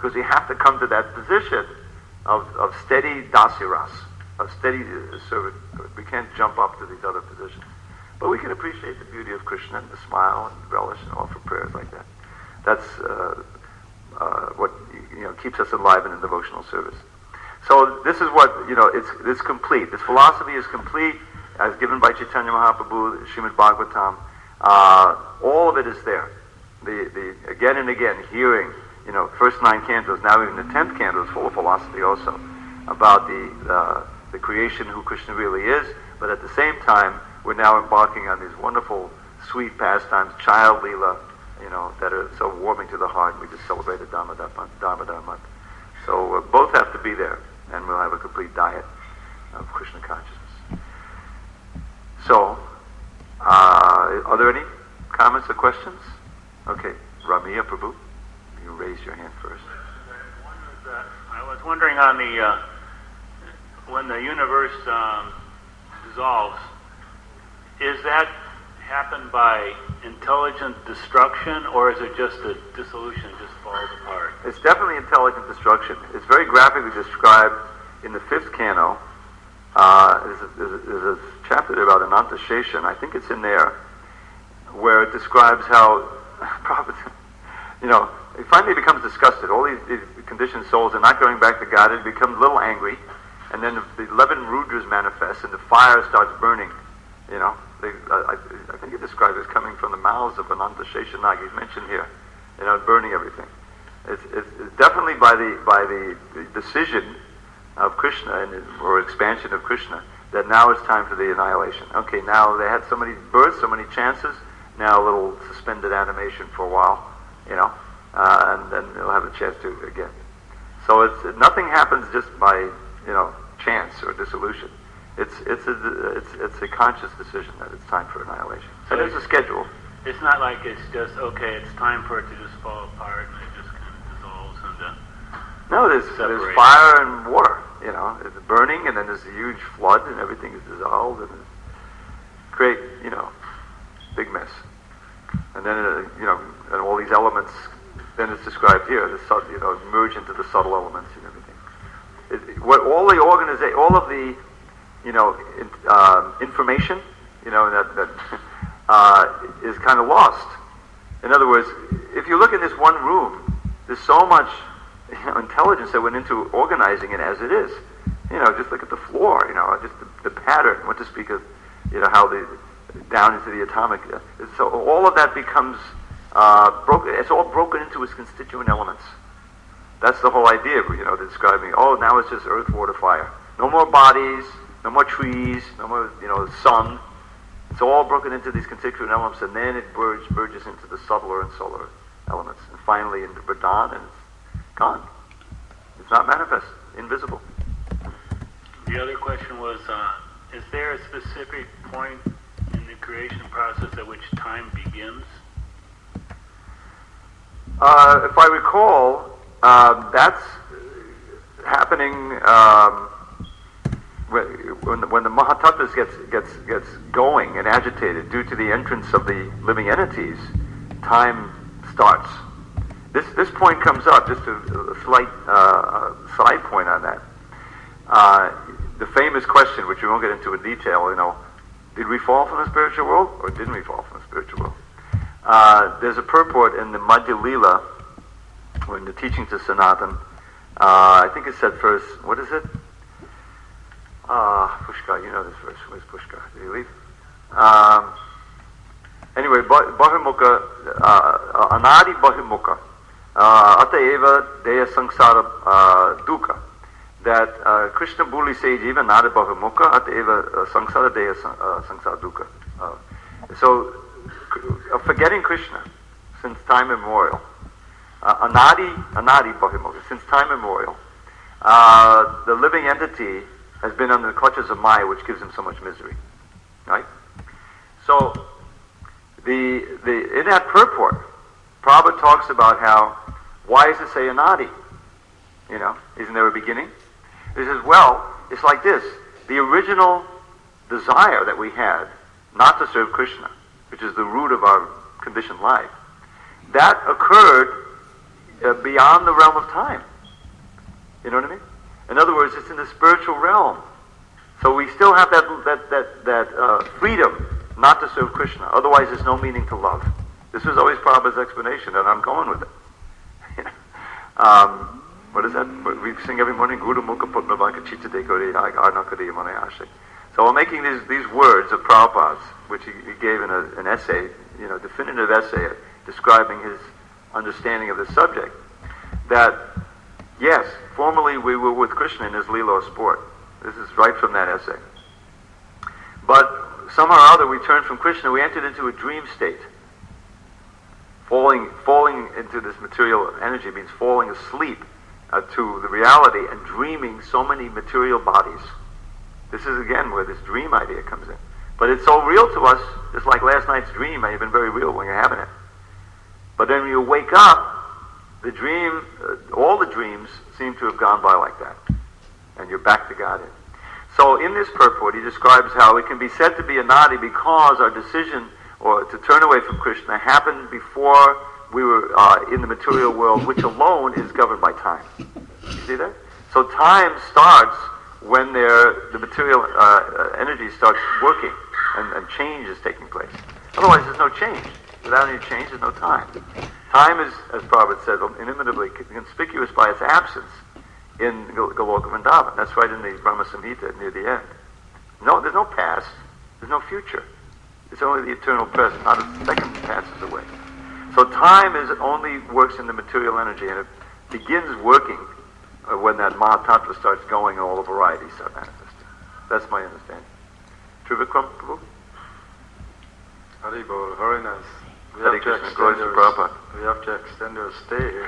because we have to come to that position of, of steady dasiras, of steady uh, service. We can't jump up to these other positions. But we can appreciate the beauty of Krishna and the smile and relish and offer prayers like that. That's uh, uh, what you know keeps us alive in a devotional service. So this is what, you know, it's, it's complete. This philosophy is complete, as given by Chaitanya Mahaprabhu, Srimad Bhagavatam. Uh, all of it is there. The, the, again and again, hearing, you know, first nine cantos, now even the tenth canto is full of philosophy also, about the, uh, the creation, who Krishna really is, but at the same time, we're now embarking on these wonderful, sweet pastimes, child lila, you know, that are so warming to the heart. We just celebrated Damodar month. So uh, both have to be there, and we'll have a complete diet of Krishna consciousness. So, uh, are there any comments or questions? Okay, Ramya Prabhu, you raise your hand first. I was wondering on the, uh, when the universe um, dissolves, is that happen by intelligent destruction, or is it just a dissolution, just falls apart? It's definitely intelligent destruction. It's very graphically described in the fifth canto. Uh, there's, a, there's, a, there's a chapter there about Ananta Sheshan, I think it's in there, where it describes how, you know, it finally becomes disgusted. All these, these conditioned souls are not going back to God. It becomes a little angry, and then the, the eleven Rudras manifest, and the fire starts burning, you know. They, uh, I, I think it describes it as coming from the mouths of Ananta Sheshanag. He's mentioned here, you know, burning everything. It's, it's, it's definitely by the by the, the decision of Krishna and or expansion of Krishna that now it's time for the annihilation. Okay, now they had so many births, so many chances. Now a little suspended animation for a while, you know, uh, and then they'll have a chance to again. So it's nothing happens just by you know chance or dissolution. It's it's a it's it's a conscious decision that it's time for annihilation. So there's a schedule. It's not like it's just okay. It's time for it to just fall apart and it just kind of dissolves into. No, there's separate. there's fire and water. You know, it's burning, and then there's a huge flood, and everything is dissolved, and it's create you know big mess. And then uh, you know, and all these elements. Then it's described here. The sub, you know, merge into the subtle elements and everything. It, what all the organiza- all of the you know, in, uh, information, you know, that, that uh, is kind of lost. In other words, if you look in this one room, there's so much you know, intelligence that went into organizing it as it is. You know, just look at the floor, you know, just the, the pattern, what to speak of, you know, how the, down into the atomic. Uh, so all of that becomes, uh, broken, it's all broken into its constituent elements. That's the whole idea of, you know, describing, oh, now it's just earth, water, fire. No more bodies, no more trees, no more, you know, sun. It's all broken into these constituent elements, and then it merges, merges into the subtler and solar elements, and finally into Verdun, and it's gone. It's not manifest, invisible. The other question was, uh, is there a specific point in the creation process at which time begins? Uh, if I recall, uh, that's happening... Um, When the, when the Mahatattva gets gets gets going and agitated due to the entrance of the living entities, time starts. This this point comes up, just a, a slight uh, side point on that. Uh, the famous question, which we won't get into in detail, you know, did we fall from the spiritual world or didn't we fall from the spiritual world? Uh, there's a purport in the Madhya Lila, or in the teachings of Sanatan. Uh, I think it said first, what is it? Ah, uh, Pushkar, you know this verse. Where's Pushkar? Did he leave? Um, anyway, Bahimukha, uh, Anadi Bahimukha, Ataeva Deya Sangsara Dukkha. That uh, Krishna Buli Sage even Anadi Bahimukha, Ataeva Sangsara Deya Sangsara Dukkha. So, uh, forgetting Krishna since time immemorial. Uh, Anadi, Anadi Bahimukha, since time immemorial. Uh, the living entity has been under the clutches of Maya, which gives him so much misery, right? So, the the in that purport, Prabhupada talks about how, why does it say Anadi? You know, isn't there a beginning? He says, well, it's like this. The original desire that we had not to serve Krishna, which is the root of our conditioned life, that occurred uh, beyond the realm of time. You know what I mean? In other words, it's in the spiritual realm. So we still have that that that that uh, freedom not to serve Krishna. Otherwise, there's no meaning to love. This was always Prabhupada's explanation, and I'm going with it. um, what is that? We sing every morning, Guru Mukha Putna Vaka Chitta Dekori Arnakari Manayashi. So I'm making these these words of Prabhupada's, which he, he gave in a, an essay, you know, definitive essay describing his understanding of the subject, that yes, formerly we were with Krishna in his Leela sport. This is right from that essay. But somehow or other we turned from Krishna, we entered into a dream state. Falling falling into this material energy means falling asleep uh, to the reality and dreaming so many material bodies. This is again where this dream idea comes in. But it's so real to us, just like last night's dream may have been very real when you're having it. But then when you wake up, the dream, uh, all the dreams seem to have gone by like that. And you're back to Godhead. So in this purport, he describes how it can be said to be a nadi because our decision or to turn away from Krishna happened before we were uh, in the material world, which alone is governed by time. You see that? So time starts when there, the material uh, energy starts working and, and change is taking place. Otherwise, there's no change. Without any change, there's no time. Time is, as Prabhupada said, inimitably conspicuous by its absence in Goloka Vrindavan. That's right in the Brahma Samhita near the end. No, there's no past. There's no future. It's only the eternal present. Not a second passes away. So time is only works in the material energy, and it begins working uh, when that Mahatattva starts going and all the varieties start manifesting. That's my understanding. Trivikram Prabhu? Haribol, very nice. We Hare have, to Krishna, extend glory to our, Prabhupada. we have to extend our stay here.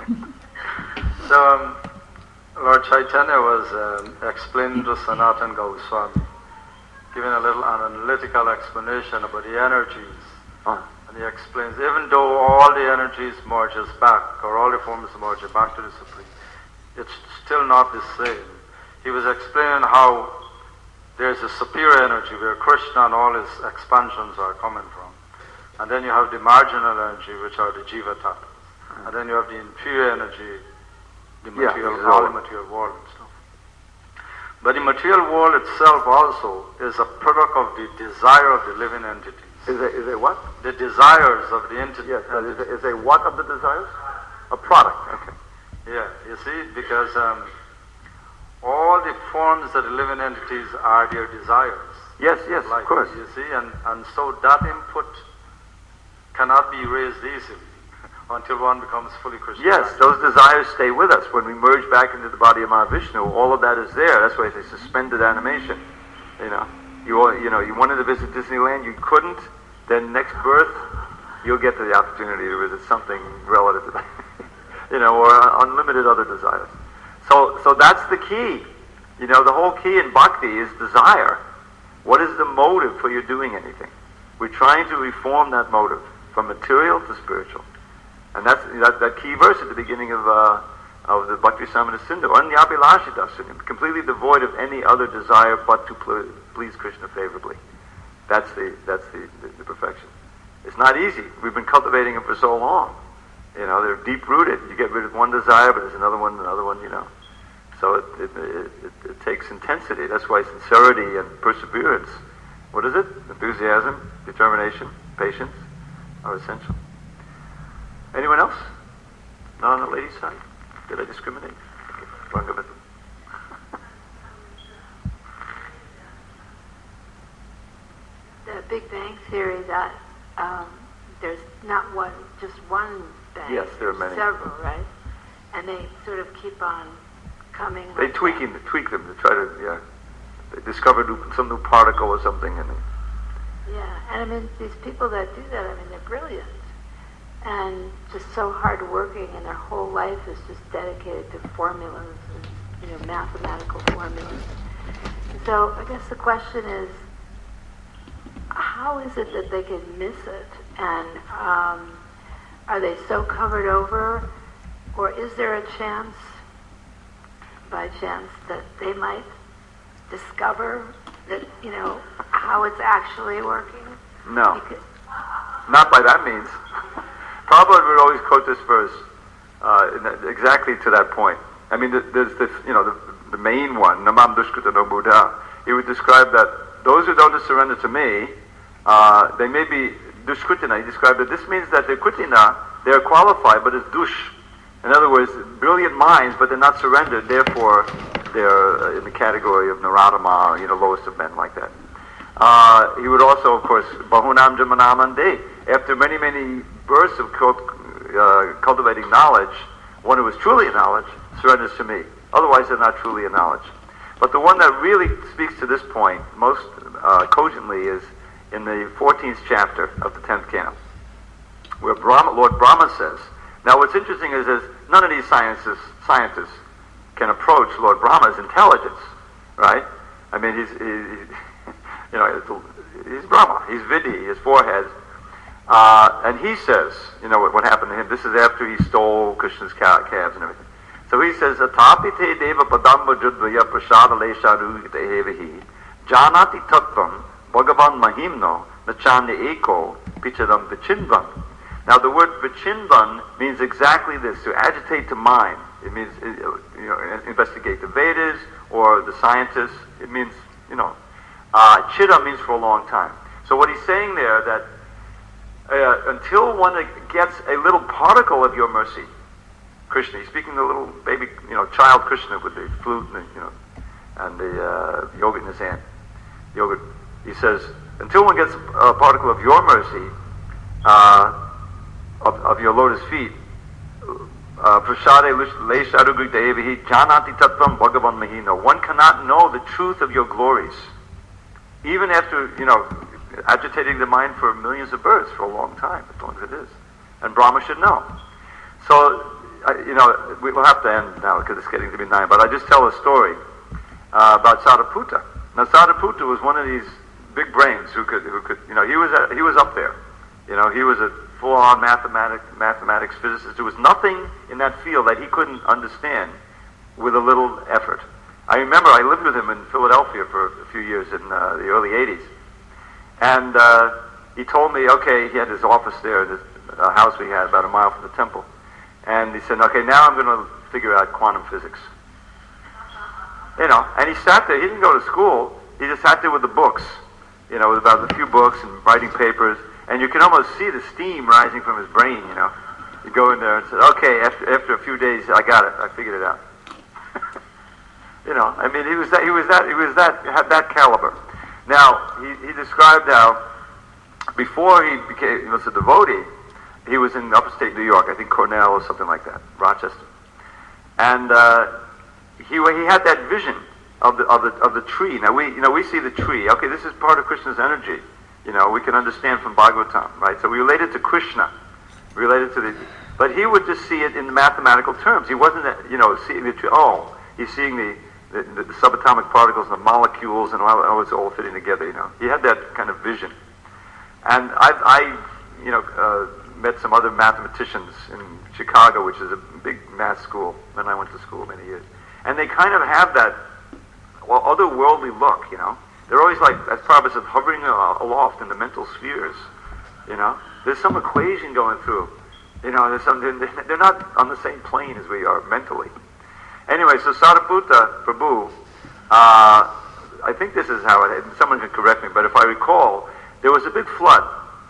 So, um, Lord Chaitanya was um, explaining to Sanatana Goswami, giving a little analytical explanation about the energies. Oh. And he explains, even though all the energies merges back, or all the forms merge back to the Supreme, it's still not the same. He was explaining how there's a superior energy where Krishna and all his expansions are coming from. And then you have the marginal energy, which are the Jiva Tattvas. Mm-hmm. And then you have the inferior energy, the material, yeah, all the material world and stuff. But the material world itself also is a product of the desire of the living entities. Is it, is it what? The desires of the entity. Yes, uh, is, it, is a what of the desires? A product, okay. Yeah, you see, because um, all the forms of the living entities are their desires. Yes, yes, like, of course. You see, and, and so that input cannot be raised easily until one becomes fully Krishna. Yes, those desires stay with us. When we merge back into the body of Mahavishnu, all of that is there. That's why I say suspended animation. You know, you all, you know, you wanted to visit Disneyland, you couldn't. Then next birth, you'll get the opportunity to visit something relative to that. You know, or unlimited other desires. So, so that's the key. You know, the whole key in bhakti is desire. What is the motive for you doing anything? We're trying to reform that motive from material to spiritual. And that's that, that key verse at the beginning of uh, of the Bhakti Samana Sindhu, Anyabhilashidasanim, completely devoid of any other desire but to pl- please Krishna favorably. That's the that's the, the, the perfection. It's not easy. We've been cultivating them for so long. You know, they're deep rooted. You get rid of one desire, but there's another one, another one. You know, so it it, it, it, it takes intensity. That's why sincerity and perseverance. What is it? Enthusiasm, determination, patience are essential. Anyone else? Not on the ladies' side? Did I discriminate? Okay. Rangavitha. The Big Bang Theory, that um, there's not one, just one bang. Yes, there are there's many. several, right? And they sort of keep on coming. They like tweaking, that. tweak them to try to, yeah. They discover new, some new particle or something, and they, Yeah, and I mean, these people that do that, I mean, they're brilliant. And just so hardworking, and their whole life is just dedicated to formulas and, you know, mathematical formulas. So I guess the question is, how is it that they can miss it? And um, are they so covered over? Or is there a chance, by chance, that they might discover that, you know, how it's actually working? no. Because, Not by that means. Prabhupada would always quote this verse, uh, in that, exactly to that point. I mean, there's this, you know, the, the main one, Namam Dushkrita no Buddha. He would describe that those who don't surrender to me, uh, they may be dushkritina. He described that this means that they're kritina, they're qualified, but it's dush. In other words, brilliant minds, but they're not surrendered. Therefore, they're in the category of Naradama, you know, lowest of men, like that. Uh, he would also, of course, Bahunam Jamanamande. After many, many bursts of cult, uh, cultivating knowledge, one who is truly in knowledge surrenders to me. Otherwise, they're not truly in knowledge. But the one that really speaks to this point most uh, cogently is in the fourteenth chapter of the tenth canto, where Brahma, Lord Brahma says. Now, what's interesting is, is none of these scientists, scientists can approach Lord Brahma's intelligence, right? I mean, he's, he, you know, he's Brahma, he's Vidhi, his forehead, uh, and he says, you know, what, what happened to him. This is after he stole Krishna's calves and everything. So he says, "Atapite deva padamba judvaya prasada lesharu dehevahi janati tattvam bhagavan mahimno nachandi eko pichadam vichindvan." Now, the word vichindvan means exactly this: to agitate the mind. It means, you know, investigate the Vedas or the scientists. It means, you know, uh, chida means for a long time. So what he's saying there, that uh, until one gets a little particle of your mercy, Krishna, he's speaking to the little baby, you know, child Krishna with the flute and the, you know, and the uh, yogurt in his hand. Yogurt. He says, until one gets a particle of your mercy, uh, of, of your lotus feet, prasade leishadugri devahi janati tattvam bhagavan mahino. One cannot know the truth of your glories, even after, you know, agitating the mind for millions of births for a long time, as long as it is. And Brahma should know. So, I, you know, we will have to end now because it's getting to be nine, but I just tell a story uh, about Sariputta. Now, Sariputta was one of these big brains who could, who could, you know, he was a, he was up there. You know, he was a full-on mathematics, mathematics physicist. There was nothing in that field that he couldn't understand with a little effort. I remember I lived with him in Philadelphia for a few years in uh, the early eighties, and uh, he told me, okay, he had his office there, this uh, house we had about a mile from the temple. And he said, okay, now I'm going to figure out quantum physics. You know, and he sat there. He didn't go to school. He just sat there with the books, you know, with about a few books and writing papers. And you can almost see the steam rising from his brain, you know. You go in there and say, okay, after after a few days, I got it. I figured it out. You know, I mean, he was that, he was that, he was that, had that caliber. Now, he, he described how before he became, he was a devotee, he was in upstate New York, I think Cornell or something like that, Rochester, and uh, he he had that vision of the of the of the tree. Now we you know we see the tree. Okay, this is part of Krishna's energy. You know, we can understand from Bhagavatam, right? So we relate it to Krishna, related to the, but he would just see it in mathematical terms. He wasn't, you know, seeing the tree. Oh, he's seeing the the, the subatomic particles, and the molecules, and how, how it's all fitting together. You know, he had that kind of vision, and I I you know. Uh, met some other mathematicians in Chicago, which is a big math school, when I went to school many years. And they kind of have that, well, otherworldly look, you know. They're always like, as Prabhupada said, hovering uh, aloft in the mental spheres, you know. There's some equation going through, you know, there's some, they're not on the same plane as we are mentally. Anyway, so Sariputta Prabhu, uh, I think this is how it, someone can correct me, but if I recall, there was a big flood.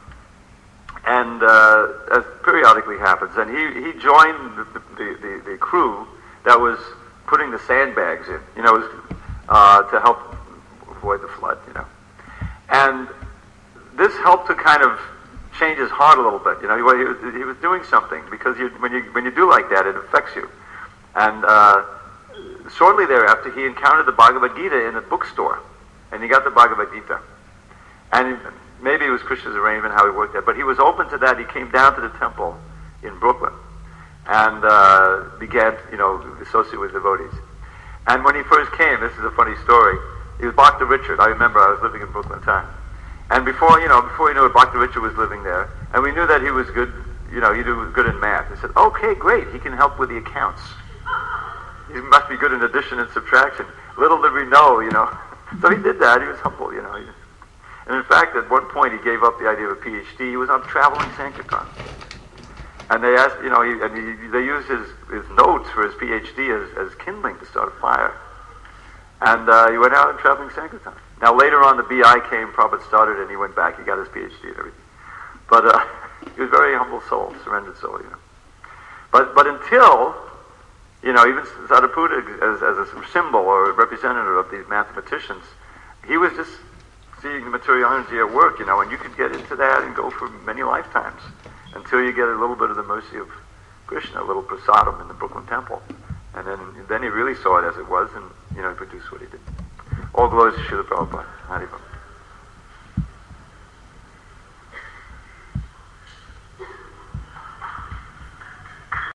And uh, as periodically happens, and he, he joined the, the, the, the crew that was putting the sandbags in, you know, was, uh, to help avoid the flood, you know. And this helped to kind of change his heart a little bit, you know. He, he, was, he was doing something, because you, when you when you do like that, it affects you. And uh, shortly thereafter, he encountered the Bhagavad Gita in a bookstore, and he got the Bhagavad Gita. And maybe it was Krishna's arrangement, how he worked that, but he was open to that. He came down to the temple in Brooklyn and uh, began, you know, associate with devotees. And when he first came, this is a funny story, he was Bhakta Richard. I remember I was living in Brooklyn at the time. And before, you know, before he knew it, Bhakta Richard was living there, and we knew that he was good, you know, he was good in math. He said, okay, great, he can help with the accounts. He must be good in addition and subtraction. Little did we know, you know. So he did that. He was humble, you know. He, And in fact, at one point, he gave up the idea of a P H D. He was on traveling Sankirtan. And they asked, you know, he, and he, they used his, his notes for his PhD as, as kindling to start a fire. And uh, he went out and traveling Sankirtan. Now later on, the B I came, Prabhupada started, and he went back. He got his PhD and everything. But uh, he was a very humble soul, surrendered soul, you know. But but until, you know, even Sariputta as, as a symbol or a representative of these mathematicians, he was just seeing the material energy at work, you know, and you could get into that and go for many lifetimes until you get a little bit of the mercy of Krishna, a little prasadam in the Brooklyn Temple. And then then he really saw it as it was, and, you know, he produced what he did. All glories to Srila Prabhupada. Hare Krishna.